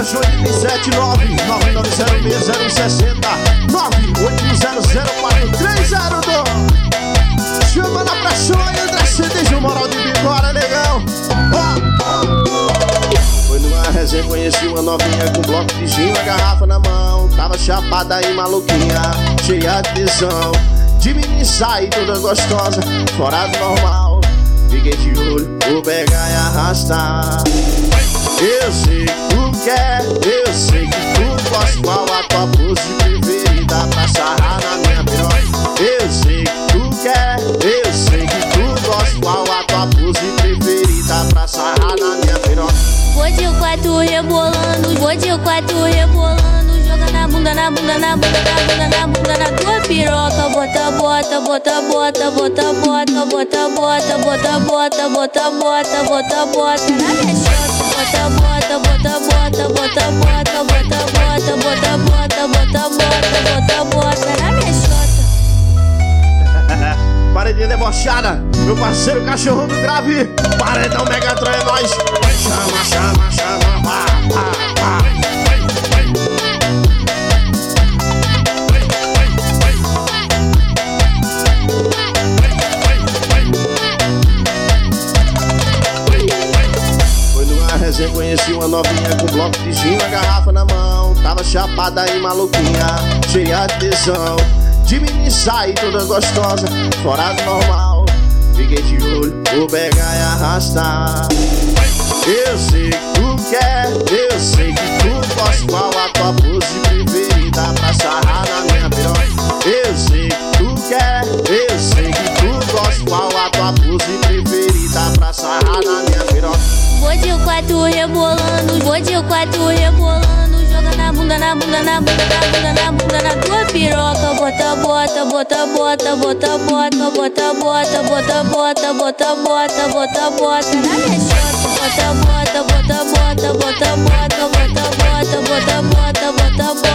hoje 879-9906-060 9800430. Chama na pressão aí, André Cedeja, o moral de Bigora, negão. Foi numa resenha, conheci uma novinha com bloco de gin, uma garrafa na mão. Tava chapada e maluquinha, cheia de tesão. De mini sai toda gostosa, fora do normal. Fiquei de olho, vou pegar e arrastar. Eu sei que tu quer, eu sei que tu gosta. Qual a tua pose preferida pra sarrar na minha piroca? Eu sei que tu quer, eu sei que tu gosta. Qual a tua pose preferida pra sarrar na minha piroca? Vou de quatro rebolando, vou de quatro rebolando. Joga na bunda, na bunda, na bunda, na bunda, na bunda, na tua piroca. Bota, bota, bota, bota, bota, bota, bota, bota, bota, bota, bota, bota, bota, bota na minha chota. Bota, bota, bota, bota, bota, bota, bota, bota, bota, bota, bota, bota, bota na minha chota. Paredinha debochada, meu parceiro cachorro do grave. Paredão Megatron é nóis. Chama, chama, chama, pá, pá, pá. Foi numa resenha, conheci uma novinha com bloco de gin, uma garrafa na mão. Tava chapada e maluquinha, cheia de tesão. De mini sai toda gostosa, fora do normal. Fiquei de olho, vou pegar e arrastar. Eu sei que tu quer, eu sei que tu gosta. Qual a tua pose preferida pra sarrar na minha piroca? Eu sei que tu quer, eu sei que tu gosta. Qual a tua pose preferida pra sarrar na minha piroca? Vou de quatro rebolando, vou de quatro rebolando. Joga na bunda, na bunda, na bunda, na bunda, na bunda, na tua piroca. Bota, bota, bota, bota, bota, bota, bota, bota, bota, bota, bota, bota, bota, bota na minha chota. Bota, bota, bota, bota, bota, bota, bota, bota, bota, bota, bota, bota.